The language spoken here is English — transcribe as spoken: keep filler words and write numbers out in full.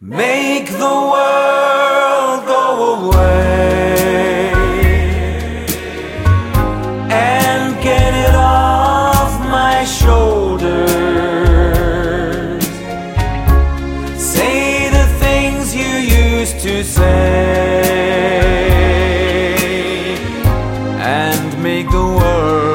Make the world go away and get it off my shoulders. Say the things you used to say and make the world